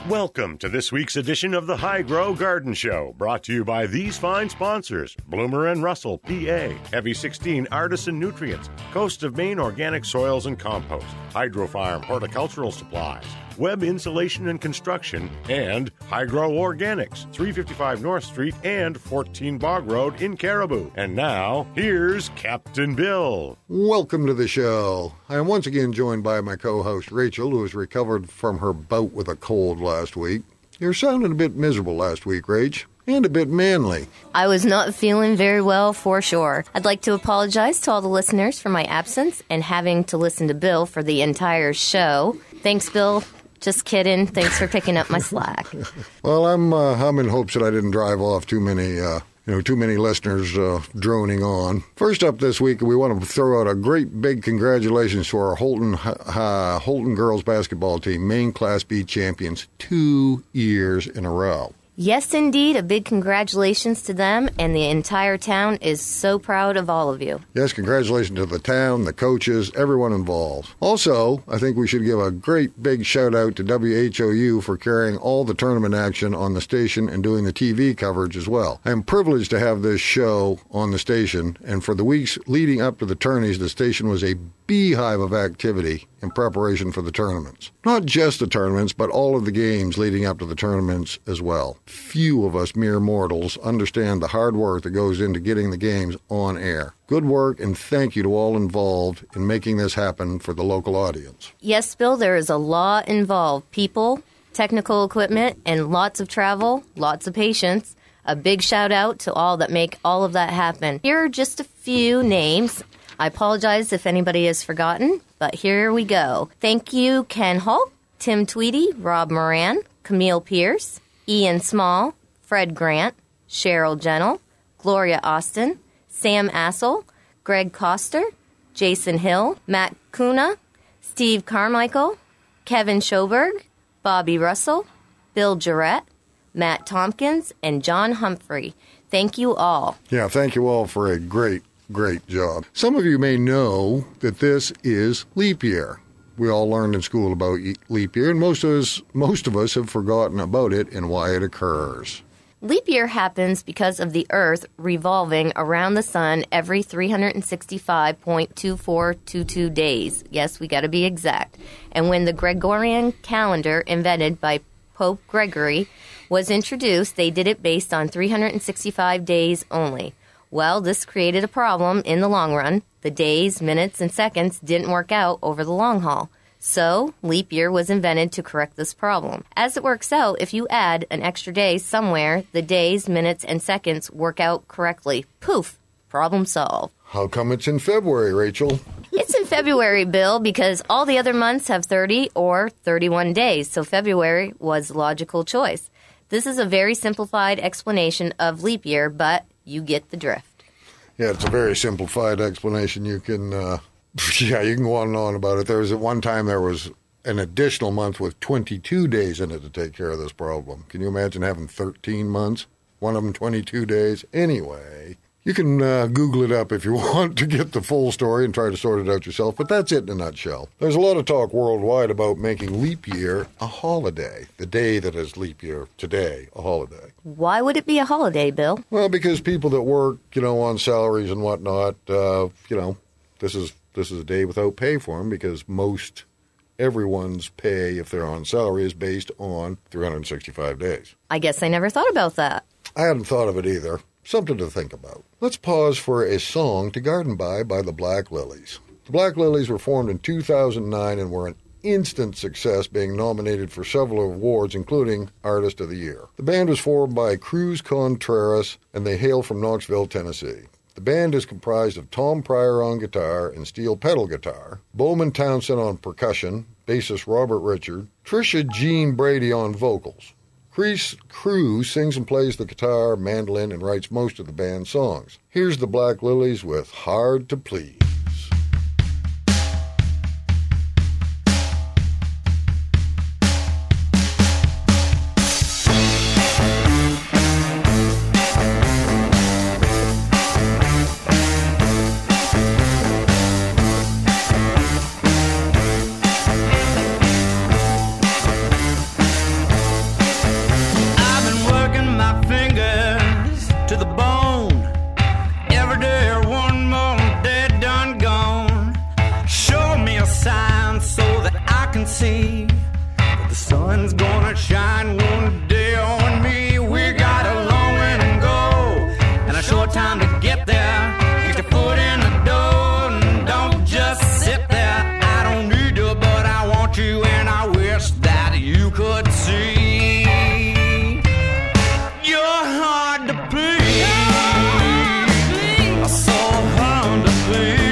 Welcome to this week's edition of the High Grow Garden Show, brought to you by these fine sponsors: Bloomer and Russell, PA, Heavy 16 Artisan Nutrients, Coast of Maine Organic Soils and Compost, Hydrofarm Horticultural Supplies, Web Insulation and Construction, and High Grow Organics, 355 North Street and 14 Bog Road in Caribou. And now, here's Captain Bill. Welcome to the show. I am once again joined by my co-host Rachel, who has recovered from her bout with a cold last week. You sounded a bit miserable last week, Rach, and a bit manly. I was not feeling very well, for sure. I'd like to apologize to all the listeners for my absence and having to listen to Bill for the entire show. Thanks, Bill. Just kidding. Thanks for picking up my slack. Well, I'm in hopes that I didn't drive off too many listeners droning on. First up this week, we want to throw out a great big congratulations to our Holton girls basketball team, Maine Class B champions, 2 years in a row. Yes, indeed. A big congratulations to them, and the entire town is so proud of all of you. Yes, congratulations to the town, the coaches, everyone involved. Also, I think we should give a great big shout-out to WHOU for carrying all the tournament action on the station and doing the TV coverage as well. I am privileged to have this show on the station, and for the weeks leading up to the tourneys, the station was a beehive of activity in preparation for the tournaments. Not just the tournaments, but all of the games leading up to the tournaments as well. Few of us mere mortals understand the hard work that goes into getting the games on air. Good work, and thank you to all involved in making this happen for the local audience. Yes, Bill, there is a lot involved. People, technical equipment, and lots of travel, lots of patience. A big shout out to all that make all of that happen. Here are just a few names. I apologize if anybody has forgotten, but here we go. Thank you, Ken Hulk, Tim Tweedy, Rob Moran, Camille Pierce, Ian Small, Fred Grant, Cheryl Gentle, Gloria Austin, Sam Assel, Greg Coster, Jason Hill, Matt Kuna, Steve Carmichael, Kevin Schoberg, Bobby Russell, Bill Jarrett, Matt Tompkins, and John Humphrey. Thank you all. Yeah, thank you all for a great job. Some of you may know that this is leap year. We all learned in school about leap year, and most of us have forgotten about it and why it occurs. Leap year happens because of the Earth revolving around the sun every 365.2422 days. Yes, we got to be exact. And when the Gregorian calendar, invented by Pope Gregory, was introduced, they did it based on 365 days only. Well, this created a problem in the long run. The days, minutes, and seconds didn't work out over the long haul. So, leap year was invented to correct this problem. As it works out, if you add an extra day somewhere, the days, minutes, and seconds work out correctly. Poof! Problem solved. How come it's in February, Rachel? It's in February, Bill, because all the other months have 30 or 31 days, so February was the logical choice. This is a very simplified explanation of leap year, but you get the drift. Yeah, it's a very simplified explanation. You can, you can go on and on about it. At one time there was an additional month with 22 days in it to take care of this problem. Can you imagine having 13 months? One of them 22 days. Anyway, you can Google it up if you want to get the full story and try to sort it out yourself, but that's it in a nutshell. There's a lot of talk worldwide about making leap year a holiday. The day that is leap year today, a holiday. Why would it be a holiday, Bill? Well, because people that work, on salaries and whatnot, this is a day without pay for them, because everyone's pay, if they're on salary, is based on 365 days. I guess I never thought about that. I hadn't thought of it either. Something to think about. Let's pause for a song to garden by the Black Lilies. The Black Lilies were formed in 2009 and were an instant success, being nominated for several awards, including Artist of the Year. The band was formed by Cruz Contreras, and they hail from Knoxville, Tennessee. The band is comprised of Tom Pryor on guitar and steel pedal guitar, Bowman Townsend on percussion, bassist Robert Richard, Trisha Jean Brady on vocals. Cruz sings and plays the guitar, mandolin, and writes most of the band's songs. Here's the Black Lilies with Hard to Please. could see. You're hard to please, so hard to please.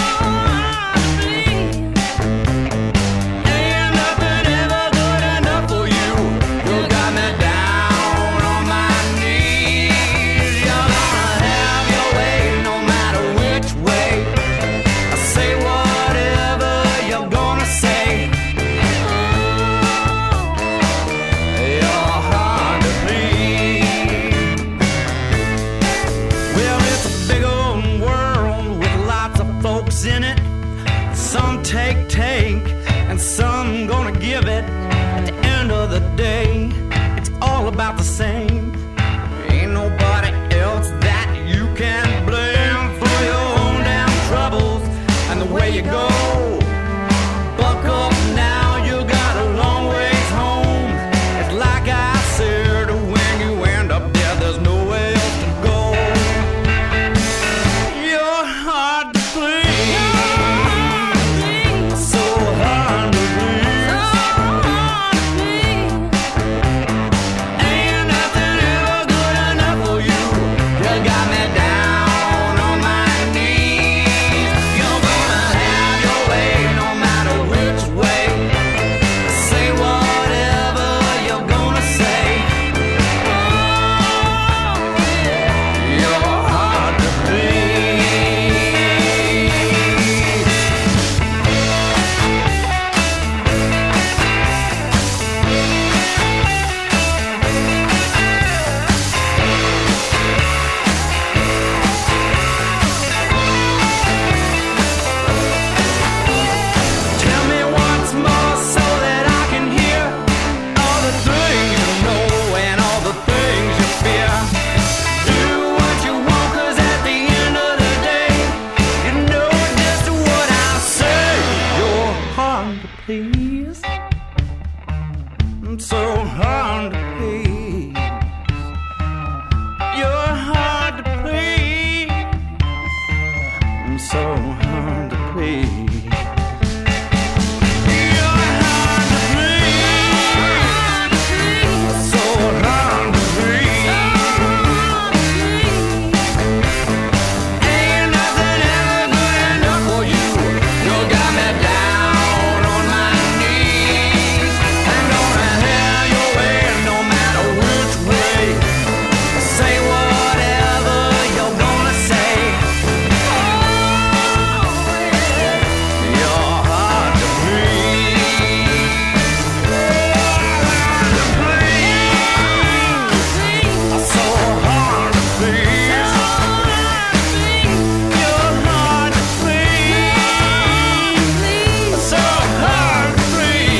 Ain't nothing ever good enough for you. You got me down on my knees. You're gonna have your way no matter which way. I say whatever you're gonna say. You're hard to please. Well, it's a big old world with lots of folks in it. Some take, and some gonna give it. At the end of the day, it's all about the same. Ain't nobody else that you can blame for your own damn troubles and the way you go. Buck up now, you got a long ways home. It's like I said, when you end up there, there's nowhere else to go. You're hard to please, so hard to please. Ain't nothing ever good enough for you. You got me down on my knees. You're gonna have your way no matter which way. Say whatever you're gonna say. You're hard to Tell me once more so that I can hear all the things you know and all the things you fear. Do what you want, 'cause at the end of the day, you know just what I say. You're hard to please, so hard to please. You're hard to please, so hard to please. You're hard to please, so hard to please. Ain't nothing ever good enough for you. You got me down on my knees. I'm gonna have your way no matter which way. Say whatever you're gonna say. You're hard to please. Hard to please. So hard to please. You're hard to please. So hard to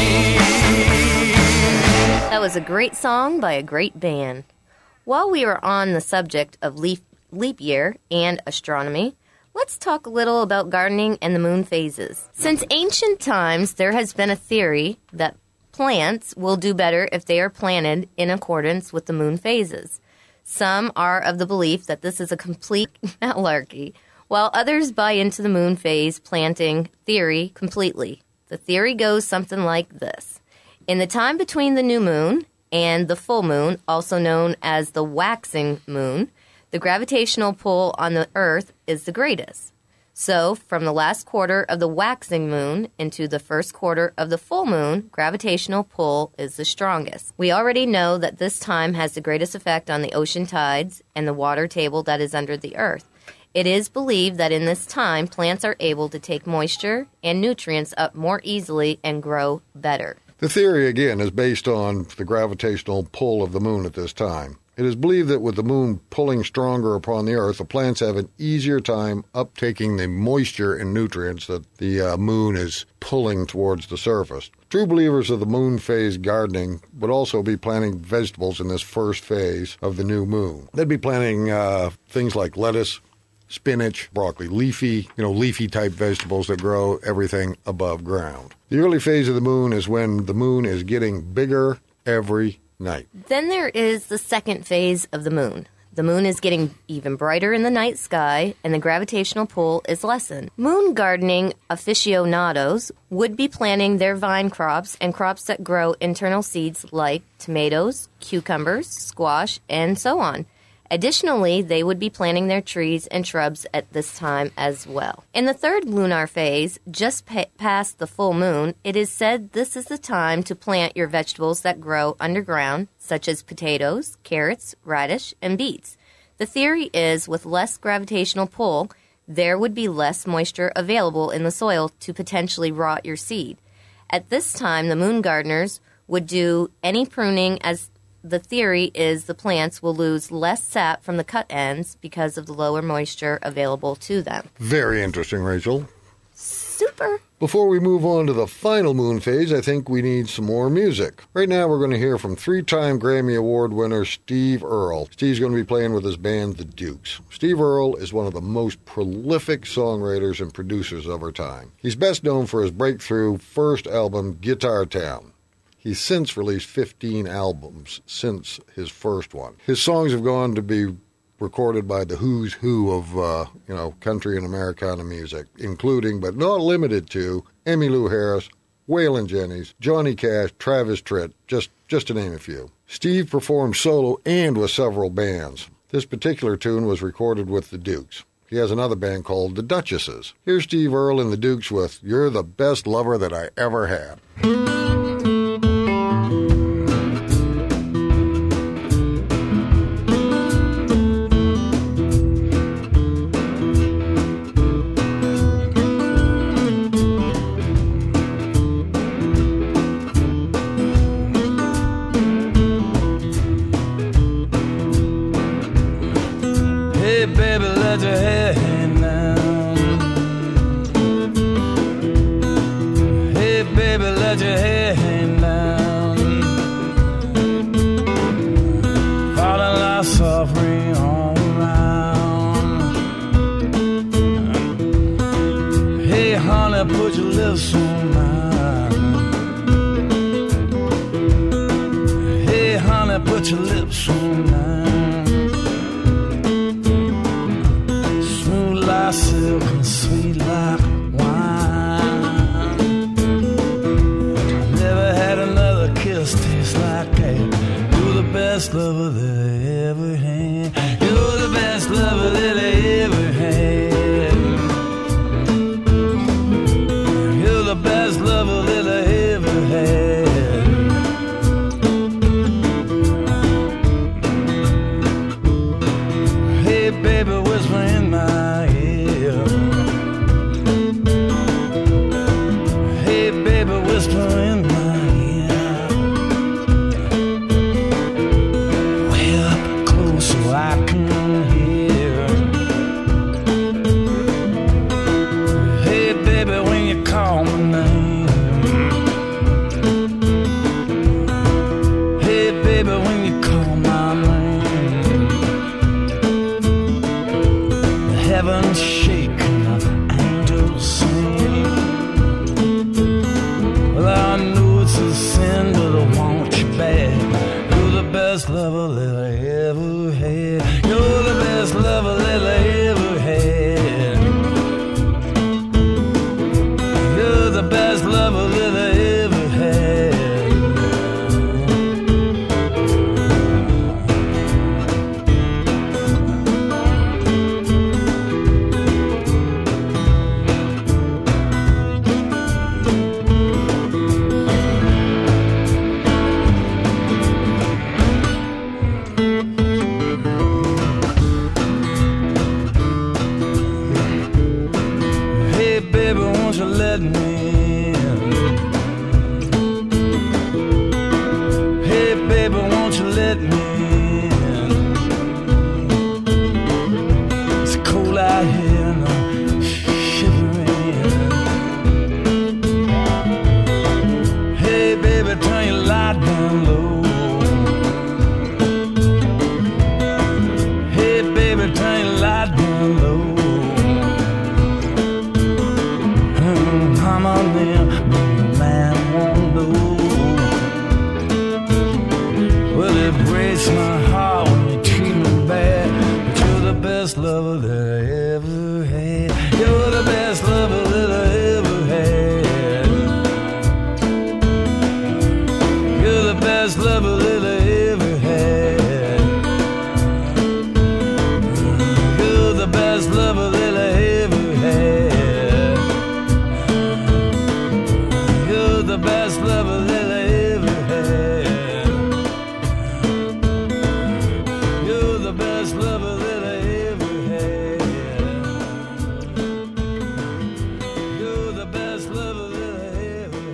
please. That was a great song by a great band. While we are on the subject of leap year and astronomy, let's talk a little about gardening and the moon phases. Since ancient times, there has been a theory that plants will do better if they are planted in accordance with the moon phases. Some are of the belief that this is a complete malarkey, while others buy into the moon phase planting theory completely. The theory goes something like this. In the time between the new moon and the full moon, also known as the waxing moon, the gravitational pull on the Earth is the greatest. So, from the last quarter of the waxing moon into the first quarter of the full moon, gravitational pull is the strongest. We already know that this time has the greatest effect on the ocean tides and the water table that is under the Earth. It is believed that in this time, plants are able to take moisture and nutrients up more easily and grow better. The theory, again, is based on the gravitational pull of the moon at this time. It is believed that with the moon pulling stronger upon the Earth, the plants have an easier time uptaking the moisture and nutrients that the moon is pulling towards the surface. True believers of the moon phase gardening would also be planting vegetables in this first phase of the new moon. They'd be planting things like lettuce, spinach, broccoli, leafy type vegetables that grow everything above ground. The early phase of the moon is when the moon is getting bigger every night. Then there is the second phase of the moon. The moon is getting even brighter in the night sky, and the gravitational pull is lessened. Moon gardening aficionados would be planting their vine crops and crops that grow internal seeds like tomatoes, cucumbers, squash, and so on. Additionally, they would be planting their trees and shrubs at this time as well. In the third lunar phase, just past the full moon, it is said this is the time to plant your vegetables that grow underground, such as potatoes, carrots, radish, and beets. The theory is with less gravitational pull, there would be less moisture available in the soil to potentially rot your seed. At this time, the moon gardeners would do any pruning, as the theory is the plants will lose less sap from the cut ends because of the lower moisture available to them. Very interesting, Rachel. Super. Before we move on to the final moon phase, I think we need some more music. Right now we're going to hear from 3-time Grammy Award winner Steve Earle. Steve's going to be playing with his band, The Dukes. Steve Earle is one of the most prolific songwriters and producers of our time. He's best known for his breakthrough first album, Guitar Town. He's since released 15 albums since his first one. His songs have gone to be recorded by the who's who of, country and Americana music, including, but not limited to, Emmylou Harris, Waylon Jennings, Johnny Cash, Travis Tritt, just to name a few. Steve performed solo and with several bands. This particular tune was recorded with the Dukes. He has another band called the Duchesses. Here's Steve Earle and the Dukes with You're the Best Lover That I Ever Had. Well, it breaks my heart when you treat me bad. lover that I ever had. You're the best lover that I ever had. You're the best lover that I ever had. You're the best lover that I ever had. You're the best lover that I ever had. You're the best lover that I ever had. You're the best lover that I ever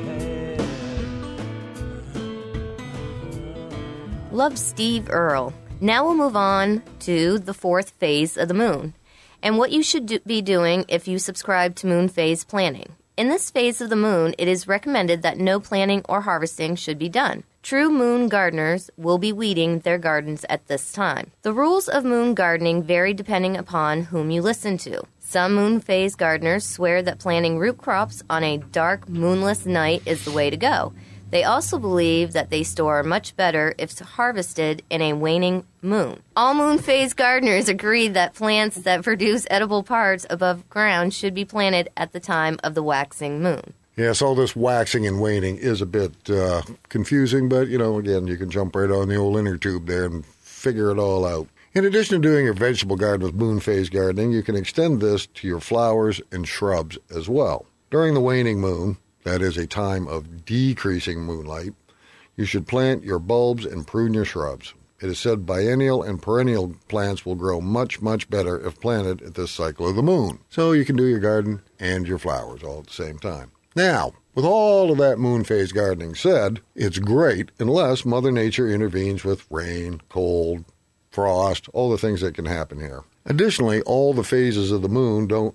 had. Love, Steve Earle. Now we'll move on to the fourth phase of the moon, and what you should be doing if you subscribe to moon phase planning. In this phase of the moon, it is recommended that no planting or harvesting should be done. True moon gardeners will be weeding their gardens at this time. The rules of moon gardening vary depending upon whom you listen to. Some moon phase gardeners swear that planting root crops on a dark, moonless night is the way to go. They also believe that they store much better if harvested in a waning moon. All moon phase gardeners agree that plants that produce edible parts above ground should be planted at the time of the waxing moon. Yes, all this waxing and waning is a bit confusing, but, again, you can jump right on the old inner tube there and figure it all out. In addition to doing your vegetable garden with moon phase gardening, you can extend this to your flowers and shrubs as well. During the waning moon, that is a time of decreasing moonlight, you should plant your bulbs and prune your shrubs. It is said biennial and perennial plants will grow much, much better if planted at this cycle of the moon. So you can do your garden and your flowers all at the same time. Now, with all of that moon phase gardening said, it's great unless Mother Nature intervenes with rain, cold, frost, all the things that can happen here. Additionally, the phases of the moon don't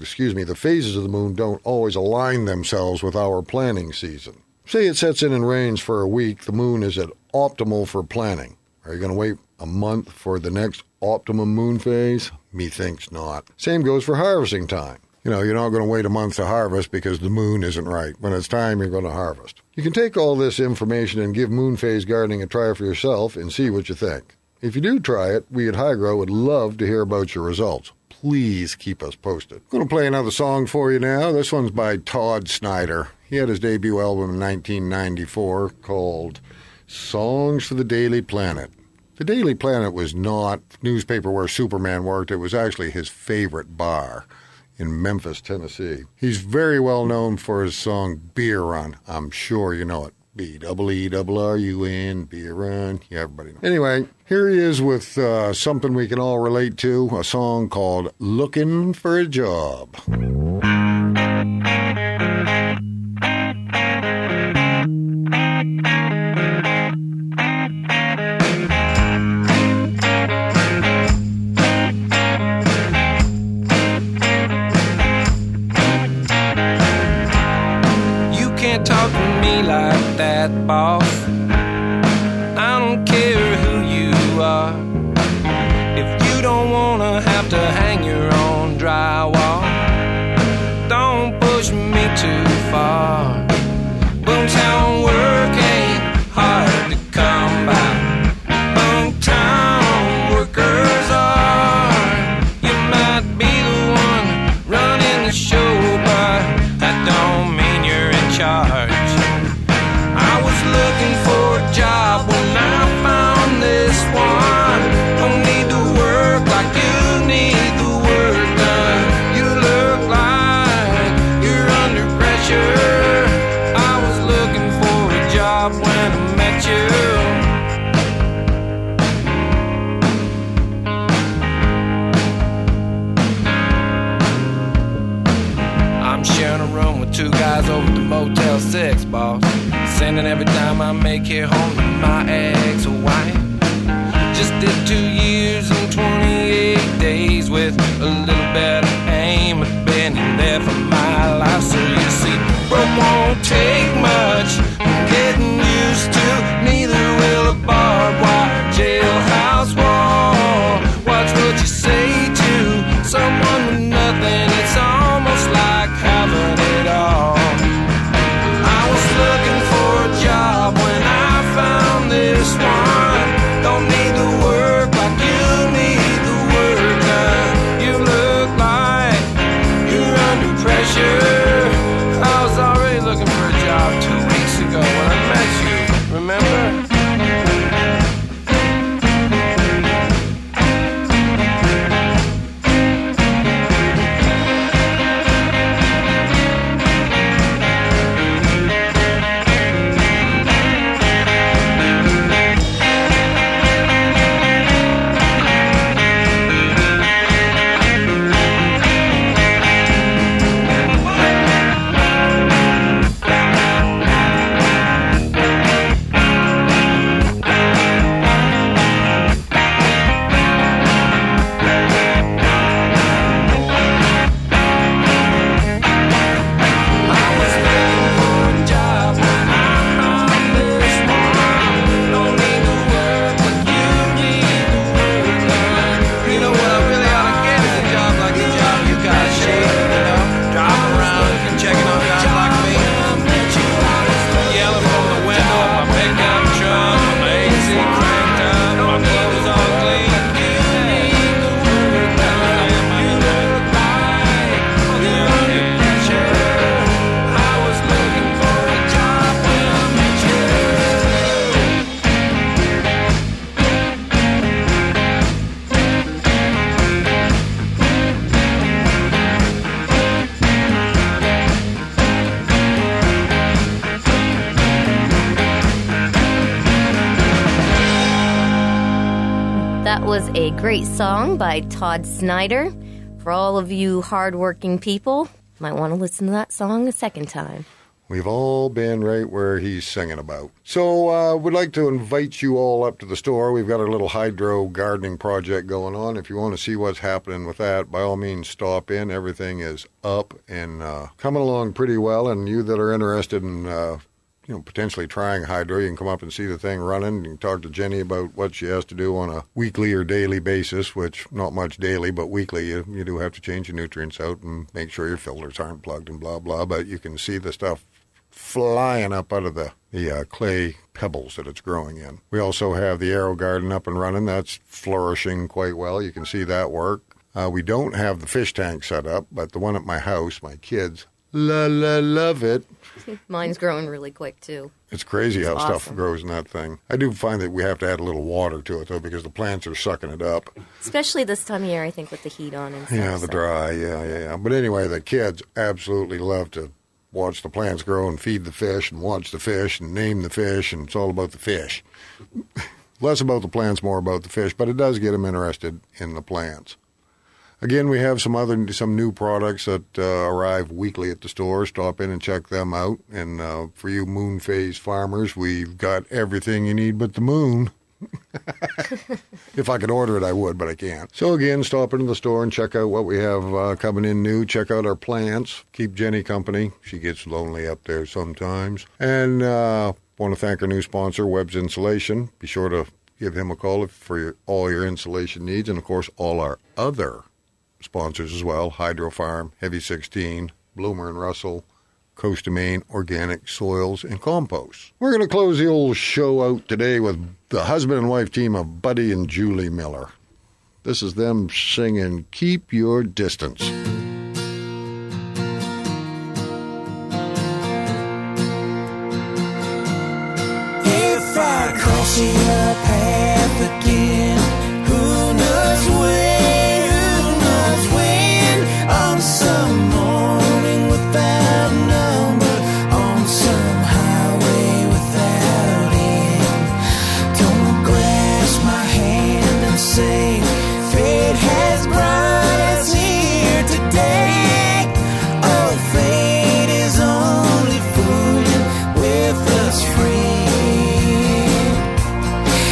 always align themselves with our planting season. Say it sets in and rains for a week, the moon is at optimal for planting. Are you going to wait a month for the next optimum moon phase? Methinks not. Same goes for harvesting time. You're not going to wait a month to harvest because the moon isn't right. When it's time, you're going to harvest. You can take all this information and give moon phase gardening a try for yourself and see what you think. If you do try it, we at Hygro would love to hear about your results. Please keep us posted. I'm going to play another song for you now. This one's by Todd Snyder. He had his debut album in 1994 called Songs for the Daily Planet. The Daily Planet was not newspaper where Superman worked. It was actually his favorite bar in Memphis, Tennessee. He's very well known for his song Beer Run. I'm sure you know it. B-E-E-R-R-U-N, Beer Run. Yeah, everybody knows. Anyway, here he is with something we can all relate to, a song called Looking for a Job. Like that, boss. I don't care who you are. If you don't wanna have to hang your own drywall, don't push me too far. Boomtown work ain't hard to come by. Boomtown workers are. You might be the one running the show, but that don't mean you're in charge. Looking for a job when I found this one. Don't need to work like you need the work done. You look like you're under pressure. I was looking for a job when I met you. I'm sharing a room with two guys over at the Motel 6, boss. Sending every time I make it home to my ex-wife. Just did 2 years and 28 days with a little bit of aim at being there for my life. So you see, broke won't take much. I'm getting used to. Neither will a barbed wire jailhouse wall. Watch what you say to someone with nothing. It's almost like having it all. I was looking for a job when I found this That was a great song by Todd Snyder. For all of you hardworking people, might want to listen to that song a second time. We've all been right where he's singing about. So we'd like to invite you all up to the store. We've got our little hydro gardening project going on. If you want to see what's happening with that, by all means, stop in. Everything is up and coming along pretty well. And you that are interested in potentially trying hydro, you can come up and see the thing running. You can talk to Jenny about what she has to do on a weekly or daily basis, which not much daily, but weekly. You do have to change your nutrients out and make sure your filters aren't plugged and blah, blah. But you can see the stuff flying up out of the clay pebbles that it's growing in. We also have the Aero Garden up and running. That's flourishing quite well. You can see that work. We don't have the fish tank set up, but the one at my house, my kids love it. Mine's growing really quick, too. It's crazy how awesome. Stuff grows in that thing. I do find that we have to add a little water to it, though, because the plants are sucking it up. Especially this time of year, I think, with the heat on and stuff. Yeah, the dry, yeah. But anyway, the kids absolutely love to watch the plants grow and feed the fish and watch the fish and name the fish, and it's all about the fish. Less about the plants, more about the fish, but it does get them interested in the plants. Again, we have some new products that arrive weekly at the store. Stop in and check them out. And for you moon phase farmers, we've got everything you need but the moon. If I could order it, I would, but I can't. So again, stop into the store and check out what we have coming in new. Check out our plants. Keep Jenny company. She gets lonely up there sometimes. And want to thank our new sponsor, Webb's Insulation. Be sure to give him a call for all your insulation needs, and of course all our other sponsors as well: Hydro Farm, Heavy 16, Bloomer and Russell, Coast of Maine, Organic Soils and Compost. We're going to close the old show out today with the husband and wife team of Buddy and Julie Miller. This is them singing Keep Your Distance. If I cross your path again, who knows when, on some morning without a number, on some highway without end. Don't grasp my hand and say, fate has brought us here today. Oh, fate is only fooling with us free.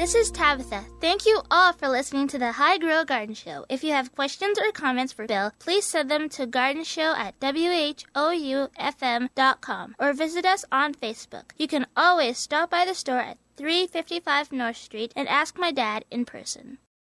This is Tabitha. Thank you all for listening to the High Grow Garden Show. If you have questions or comments for Bill, please send them to gardenShow@whoufm.com or visit us on Facebook. You can always stop by the store at 355 North Street and ask my dad in person.